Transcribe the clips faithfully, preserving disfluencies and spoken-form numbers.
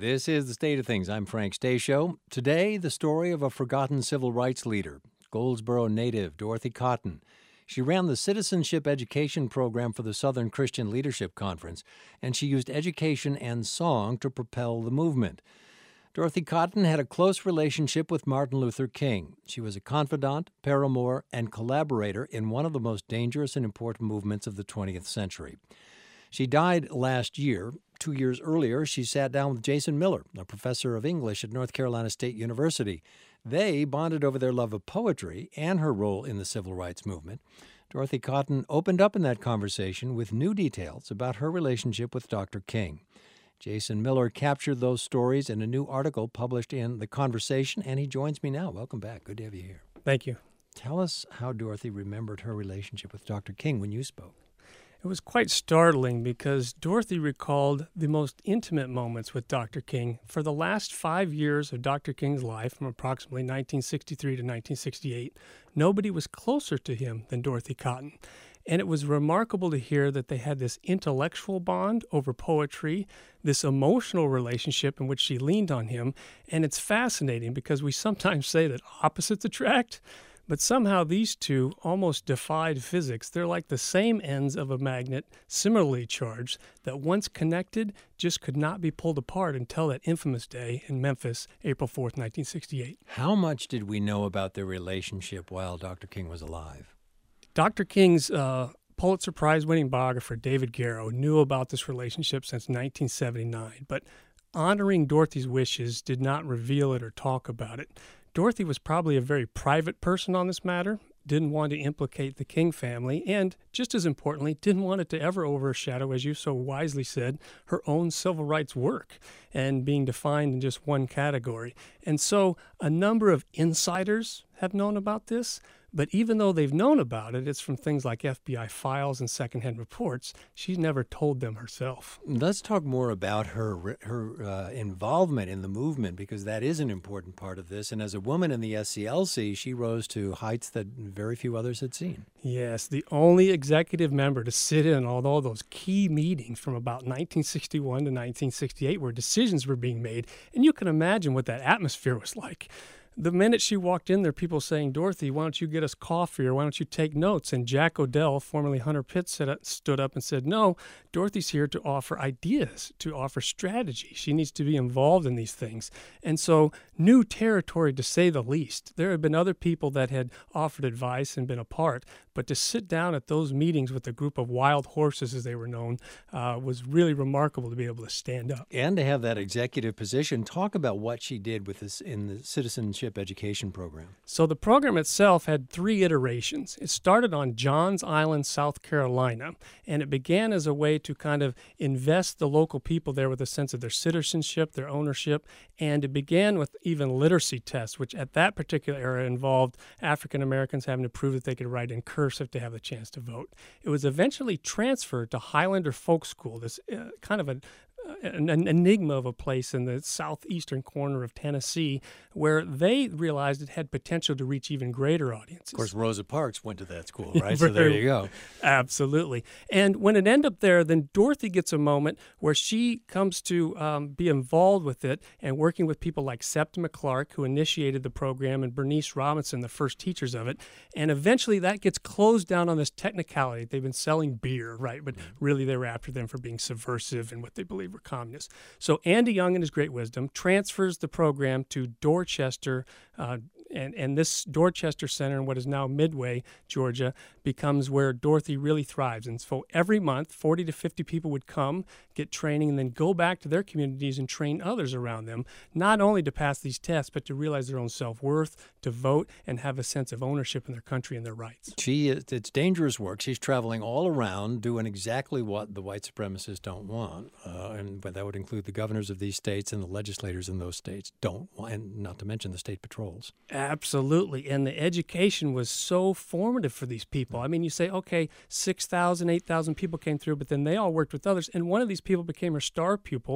This is The State of Things. I'm Frank Stasio. Today, the story of a forgotten civil rights leader, Goldsboro native Dorothy Cotton. She ran the citizenship education program for the Southern Christian Leadership Conference, and she used education and song to propel the movement. Dorothy Cotton had a close relationship with Martin Luther King. She was a confidant, paramour, and collaborator in one of the most dangerous and important movements of the twentieth century. She died last year. Two years earlier, she sat down with Jason Miller, a professor of English at North Carolina State University. They bonded over their love of poetry and her role in the civil rights movement. Dorothy Cotton opened up in that conversation with new details about her relationship with Doctor King. Jason Miller captured those stories in a new article published in The Conversation, and he joins me now. Welcome back. Good to have you here. Thank you. Tell us how Dorothy remembered her relationship with Doctor King when you spoke. It was quite startling because Dorothy recalled the most intimate moments with Doctor King for the last five years of Doctor King's life, from approximately nineteen sixty-three to nineteen sixty-eight. Nobody was closer to him than Dorothy Cotton. And it was remarkable to hear that they had this intellectual bond over poetry, this emotional relationship in which she leaned on him. And it's fascinating because we sometimes say that opposites attract, but somehow these two almost defied physics. They're like the same ends of a magnet, similarly charged, that once connected just could not be pulled apart until that infamous day in Memphis, April fourth, nineteen sixty-eight. How much did we know about their relationship while Doctor King was alive? Doctor King's uh, Pulitzer Prize-winning biographer, David Garrow, knew about this relationship since nineteen seventy-nine, but honoring Dorothy's wishes did not reveal it or talk about it. Dorothy was probably a very private person on this matter, didn't want to implicate the King family, and, just as importantly, didn't want it to ever overshadow, as you so wisely said, her own civil rights work and being defined in just one category. And so a number of insiders have known about this, but even though they've known about it, it's from things like F B I files and secondhand reports. She's never told them herself. Let's talk more about her her uh, involvement in the movement, because that is an important part of this. And as a woman in the S C L C, she rose to heights that very few others had seen. Yes, the only executive member to sit in on all those key meetings from about nineteen sixty-one to nineteen sixty-eight where decisions were being made. And you can imagine what that atmosphere was like. The minute she walked in there, people saying, "Dorothy, why don't you get us coffee, or why don't you take notes?" And Jack Odell, formerly Hunter Pitt, stood up and said, "No, Dorothy's here to offer ideas, to offer strategy. She needs to be involved in these things." And so, new territory to say the least. There have been other people that had offered advice and been a part, but to sit down at those meetings with a group of wild horses, as they were known, uh, was really remarkable to be able to stand up. And to have that executive position. Talk about what she did with this in the citizenship education program. So the program itself had three iterations. It started on Johns Island, South Carolina, and it began as a way to kind of invest the local people there with a sense of their citizenship, their ownership, and it began with even literacy tests, which at that particular era involved African Americans having to prove that they could write in cursive to have the chance to vote. It was eventually transferred to Highlander Folk School, this uh, kind of a An, an enigma of a place in the southeastern corner of Tennessee, where they realized it had potential to reach even greater audiences. Of course, Rosa Parks went to that school, right? So there you go. Absolutely. And when it ended up there, then Dorothy gets a moment where she comes to um, be involved with it and working with people like Septima Clark, who initiated the program, and Bernice Robinson, the first teachers of it. And eventually that gets closed down on this technicality. They've been selling beer, right? But really they were after them for being subversive and what they believe were communists. So Andy Young, in his great wisdom, transfers the program to Dorchester, uh, and, and this Dorchester Center in what is now Midway, Georgia, becomes where Dorothy really thrives. And so every month, forty to fifty people would come, get training, and then go back to their communities and train others around them, not only to pass these tests, but to realize their own self-worth, to vote, and have a sense of ownership in their country and their rights. She, it's dangerous work. She's traveling all around doing exactly what the white supremacists don't want, uh, and that would include the governors of these states and the legislators in those states don't want, and not to mention the state patrols. Absolutely. And the education was so formative for these people. I mean, you say, okay, six thousand, eight thousand people came through, but then they all worked with others. And one of these people became her star pupil,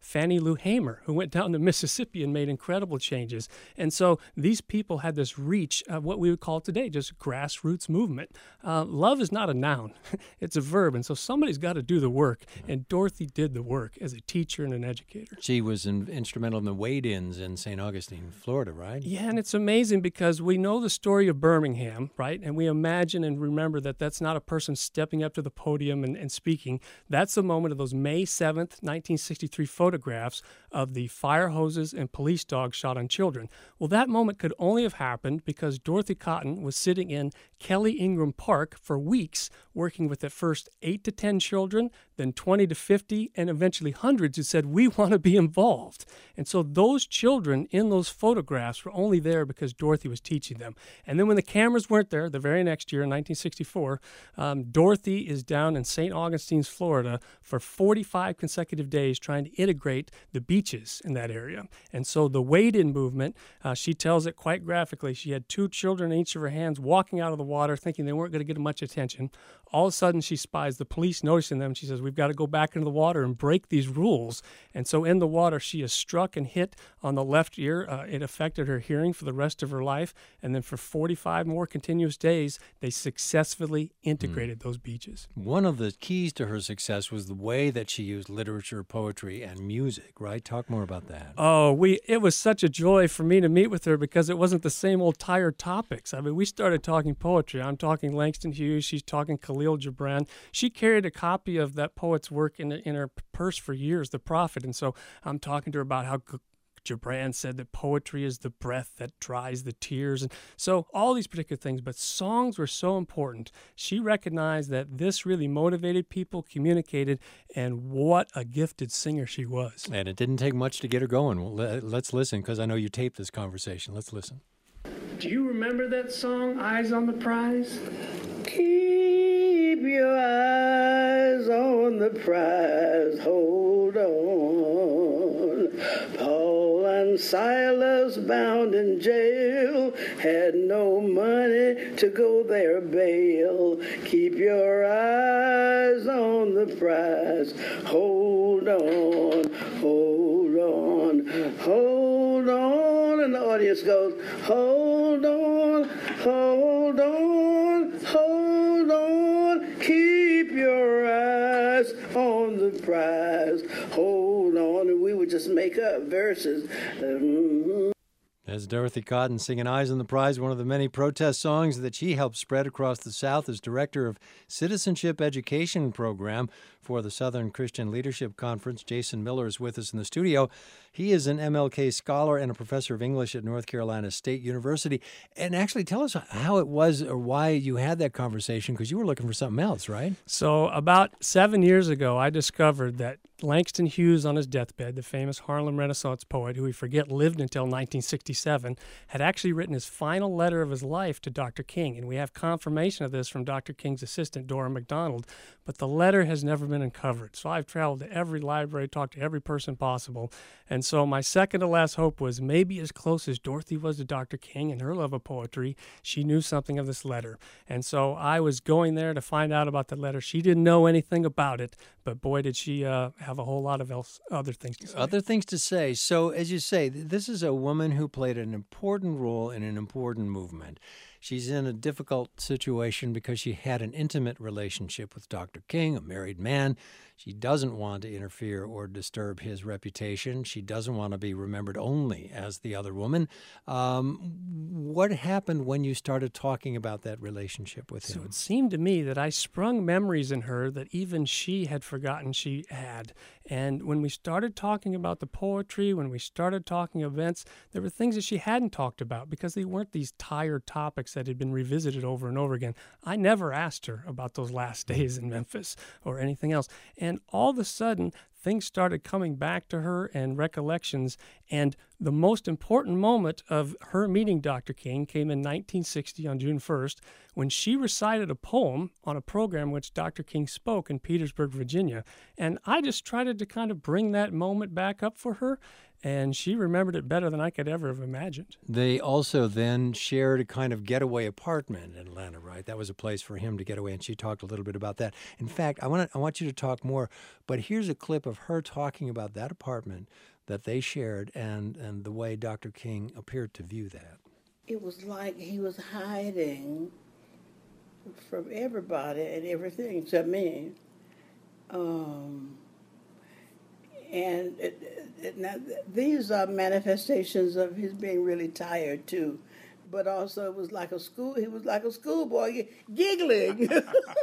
Fannie Lou Hamer, who went down to Mississippi and made incredible changes. And so these people had this reach of what we would call today just grassroots movement. Uh, love is not a noun, it's a verb. And so somebody's got to do the work. And Dorothy did the work as a teacher and an educator. She was in, instrumental in the wade-ins in Saint Augustine, Florida, right? Yeah, and it's amazing because we know the story of Birmingham, right? And we imagine and remember that that's not a person stepping up to the podium and, and speaking. That's the moment of those May seventh, nineteen sixty-three photographs of the fire hoses and police dogs shot on children. Well, that moment could only have happened because Dorothy Cotton was sitting in Kelly Ingram Park for weeks working with at first eight to ten children, then twenty to fifty, and eventually hundreds who said, we want to be involved. And so those children in those photographs were only there because Dorothy was teaching them. And then when the cameras weren't there, the very next year, in nineteen sixty-four, um, Dorothy is down in Saint Augustine's, Florida, for forty-five consecutive days trying to integrate the beaches in that area. And so the wade-in movement, uh, she tells it quite graphically. She had two children in each of her hands walking out of the water thinking they weren't going to get much attention. All of a sudden, she spies the police noticing them. She says, we've got to go back into the water and break these rules. And so in the water, she is struck and hit on the left ear. Uh, it affected her hearing for the rest of her life. And then for forty-five more continuous days, they successfully integrated mm. those beaches. One of the keys to her success was the way that she used literature, poetry, and music, right? Talk more about that. Oh, we it was such a joy for me to meet with her because it wasn't the same old tired topics. I mean, we started talking poetry. I'm talking Langston Hughes. She's talking Khalil Gibran. She carried a copy of that poet's work in, in her purse for years, The Prophet. And so I'm talking to her about how Gibran said that poetry is the breath that dries the tears. And so all these particular things, but songs were so important. She recognized that this really motivated people, communicated, and what a gifted singer she was. And it didn't take much to get her going. Well, let's listen, because I know you taped this conversation. Let's listen. Do you remember that song, Eyes on the Prize? Keep your eyes on the prize, hold on. Paul and Silas bound in jail had no money to go their bail. Keep your eyes on the prize, hold on, hold on, hold on. And the audience goes, hold on, hold on, hold on. Keep your eyes on the prize, hold on. And we would just make up verses. Mm-hmm. That's Dorothy Cotton singing Eyes on the Prize, one of the many protest songs that she helped spread across the South as director of Citizenship Education Program for the Southern Christian Leadership Conference. Jason Miller is with us in the studio. He is an M L K scholar and a professor of English at North Carolina State University. And actually, tell us how it was or why you had that conversation, because you were looking for something else, right? So about seven years ago, I discovered that Langston Hughes on his deathbed, the famous Harlem Renaissance poet who we forget lived until nineteen sixty-seven, had actually written his final letter of his life to Doctor King. And we have confirmation of this from Doctor King's assistant, Dora McDonald. But the letter has never been uncovered. So I've traveled to every library, talked to every person possible. And so my second to last hope was maybe as close as Dorothy was to Doctor King and her love of poetry, she knew something of this letter. And so I was going there to find out about the letter. She didn't know anything about it, but boy, did she uh, have a whole lot of else, other things to say. Other things to say. So as you say, this is a woman who played an important role in an important movement. She's in a difficult situation because she had an intimate relationship with Doctor King, a married man. She doesn't want to interfere or disturb his reputation. She doesn't want to be remembered only as the other woman. Um, what happened when you started talking about that relationship with him? So it seemed to me that I sprung memories in her that even she had forgotten she had. And when we started talking about the poetry, when we started talking events, there were things that she hadn't talked about because they weren't these tired topics that had been revisited over and over again. I never asked her about those last days in Memphis or anything else. And all of a sudden, things started coming back to her and recollections. And The most important moment of her meeting Doctor King came in nineteen sixty on June first, when she recited a poem on a program which Doctor King spoke in Petersburg, Virginia. And I just tried to kind of bring that moment back up for her, and she remembered it better than I could ever have imagined. They also then shared a kind of getaway apartment in Atlanta, right? That was a place for him to get away, and she talked a little bit about that. In fact, I want to, I want you to talk more, but here's a clip of her talking about that apartment that they shared and, and the way Doctor King appeared to view that. It was like he was hiding from everybody and everything except me. Um, and it, it, now, these are manifestations of his being really tired too. But also it was like a school, he was like a schoolboy giggling. he,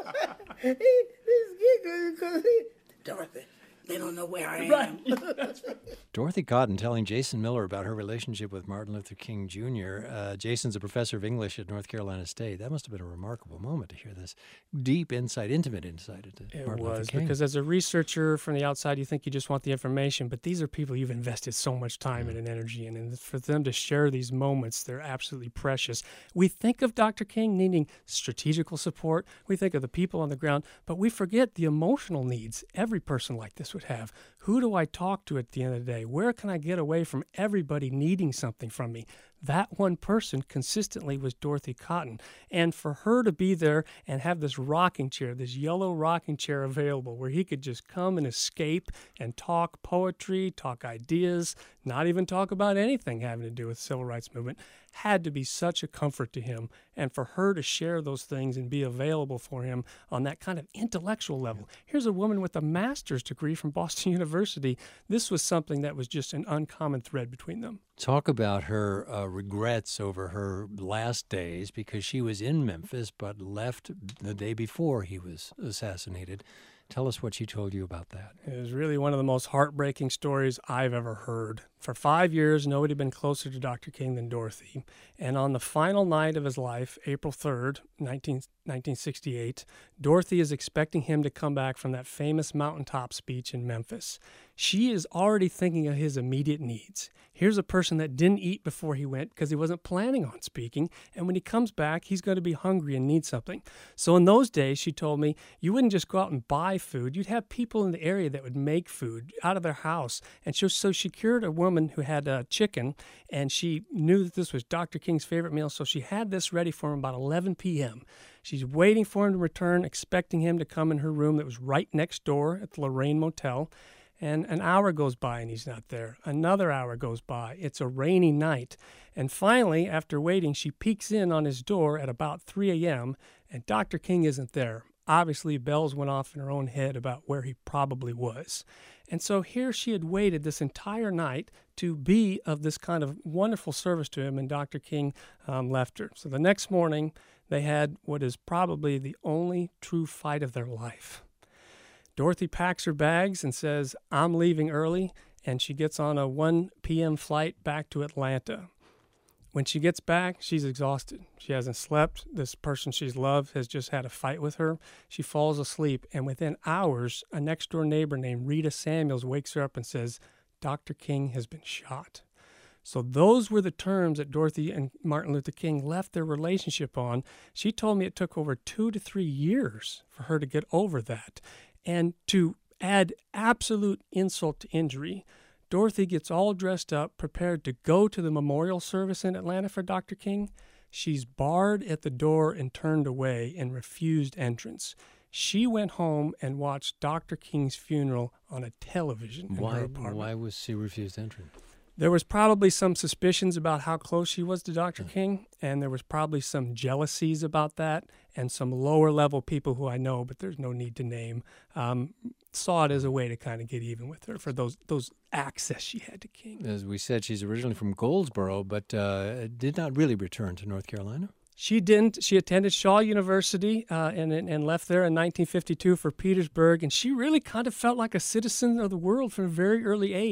he's giggling because he, Dorothy, they don't know where I am. Right. Dorothy Cotton telling Jason Miller about her relationship with Martin Luther King Junior Uh, Jason's a professor of English at North Carolina State. That must have been a remarkable moment to hear this deep insight, intimate insight into it Martin was, Luther King. Because as a researcher from the outside, you think you just want the information, but these are people you've invested so much time mm. and energy in, and for them to share these moments, they're absolutely precious. We think of Doctor King needing strategical support. We think of the people on the ground, but we forget the emotional needs every person like this would have. Who do I talk to at the end of the day? Where can I get away from everybody needing something from me? That one person consistently was Dorothy Cotton. And for her to be there and have this rocking chair, this yellow rocking chair available where he could just come and escape and talk poetry, talk ideas, not even talk about anything having to do with the civil rights movement, had to be such a comfort to him. And for her to share those things and be available for him on that kind of intellectual level. Here's a woman with a master's degree from Boston University. This was something that was just an uncommon thread between them. Talk about her uh, regrets over her last days, because she was in Memphis but left the day before he was assassinated. Tell us what she told you about that. It was really one of the most heartbreaking stories I've ever heard. For five years, nobody had been closer to Doctor King than Dorothy. And on the final night of his life, April third, nineteen sixty-eight, Dorothy is expecting him to come back from that famous mountaintop speech in Memphis. She is already thinking of his immediate needs. Here's a person that didn't eat before he went because he wasn't planning on speaking, and when he comes back, he's going to be hungry and need something. So in those days, she told me, you wouldn't just go out and buy food. You'd have people in the area that would make food out of their house. And so, so she cured a woman who had a chicken, and she knew that this was Doctor King's favorite meal, so she had this ready for him about eleven p.m. She's waiting for him to return, expecting him to come in her room that was right next door at the Lorraine Motel. And an hour goes by and he's not there. Another hour goes by. It's a rainy night. And finally, after waiting, she peeks in on his door at about three a.m. and Doctor King isn't there. Obviously, bells went off in her own head about where he probably was. And so here she had waited this entire night to be of this kind of wonderful service to him, and Doctor King um, left her. So the next morning, they had what is probably the only true fight of their life. Dorothy packs her bags and says, I'm leaving early, and she gets on a one p.m. flight back to Atlanta. When she gets back, she's exhausted. She hasn't slept. This person she's loved has just had a fight with her. She falls asleep, and within hours, a next-door neighbor named Rita Samuels wakes her up and says, Doctor King has been shot. So those were the terms that Dorothy and Martin Luther King left their relationship on. She told me it took over two to three years for her to get over that. And to add absolute insult to injury, Dorothy gets all dressed up, prepared to go to the memorial service in Atlanta for Doctor King. She's barred at the door and turned away and refused entrance. She went home and watched Doctor King's funeral on a television in why, her apartment. Why was she refused entrance? There was probably some suspicions about how close she was to Doctor King, and there was probably some jealousies about that, and some lower-level people who I know, but there's no need to name, um, saw it as a way to kind of get even with her for those those access she had to King. As we said, she's originally from Goldsboro, but uh, did not really return to North Carolina. She didn't. She attended Shaw University uh, and, and left there in nineteen fifty-two for Petersburg, and she really kind of felt like a citizen of the world from a very early age.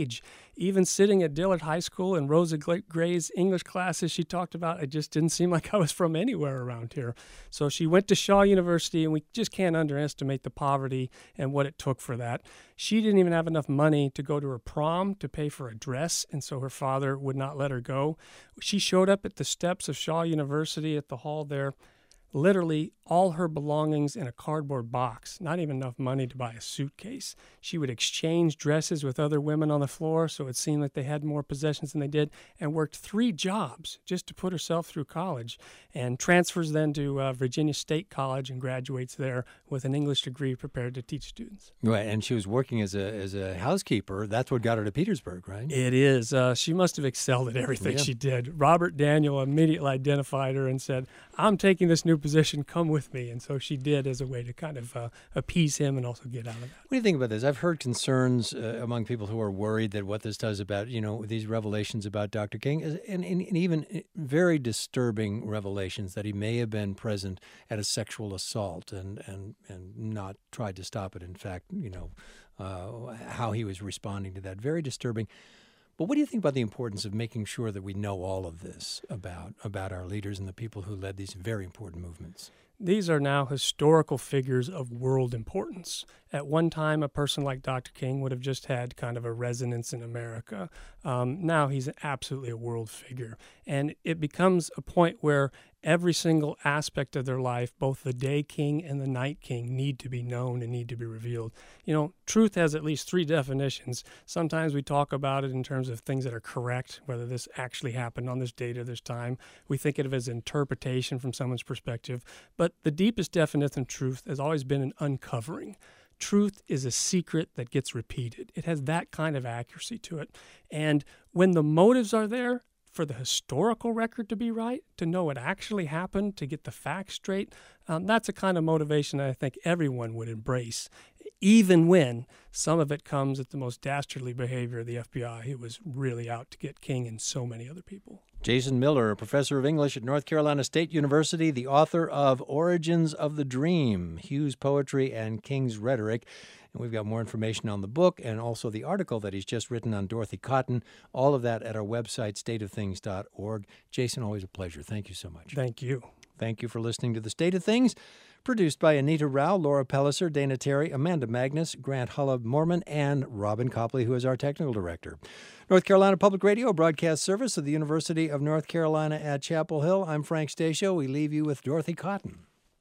even sitting at Dillard High School in Rosa Gray's English classes, she talked about, it just didn't seem like I was from anywhere around here. So she went to Shaw University, and we just can't underestimate the poverty and what it took for that. She didn't even have enough money to go to her prom to pay for a dress, and so her father would not let her go. She showed up at the steps of Shaw University at the hall there, literally all her belongings in a cardboard box, not even enough money to buy a suitcase. She would exchange dresses with other women on the floor, so it seemed like they had more possessions than they did, and worked three jobs just to put herself through college, and transfers then to uh, Virginia State College and graduates there with an English degree prepared to teach students. Right, and she was working as a as a housekeeper. That's what got her to Petersburg, right? It is. Uh, she must have excelled at everything Yeah. she did. Robert Daniel immediately identified her and said, I'm taking this new position, come with me. And so she did, as a way to kind of uh, appease him and also get out of that. What do you think about this? I've heard concerns uh, among people who are worried that what this does about, you know, these revelations about Doctor King, is, and, and, and even very disturbing revelations that he may have been present at a sexual assault and, and, and not tried to stop it. In fact, you know, uh, how he was responding to that. Very disturbing. But what do you think about the importance of making sure that we know all of this about about our leaders and the people who led these very important movements? These are now historical figures of world importance. At one time, a person like Doctor King would have just had kind of a resonance in America. Um, now he's absolutely a world figure. And it becomes a point where every single aspect of their life, both the day king and the night king, need to be known and need to be revealed. You know, truth has at least three definitions. Sometimes we talk about it in terms of things that are correct, whether this actually happened on this date or this time. We think of it as interpretation from someone's perspective. But the deepest definition of truth has always been an uncovering. Truth is a secret that gets repeated. It has that kind of accuracy to it. And when the motives are there for the historical record to be right, to know what actually happened, to get the facts straight, um, that's a kind of motivation that I think everyone would embrace, even when some of it comes at the most dastardly behavior of the F B I, who was really out to get King and so many other people. Jason Miller, a professor of English at North Carolina State University, the author of Origins of the Dream, Hugh's Poetry and King's Rhetoric. And we've got more information on the book and also the article that he's just written on Dorothy Cotton. All of that at our website, state of things dot org. Jason, always a pleasure. Thank you so much. Thank you. Thank you for listening to The State of Things, produced by Anita Rao, Laura Pelliser, Dana Terry, Amanda Magnus, Grant Hullab Mormon, and Robin Copley, who is our technical director. North Carolina Public Radio, broadcast service of the University of North Carolina at Chapel Hill. I'm Frank Stasio. We leave you with Dorothy Cotton.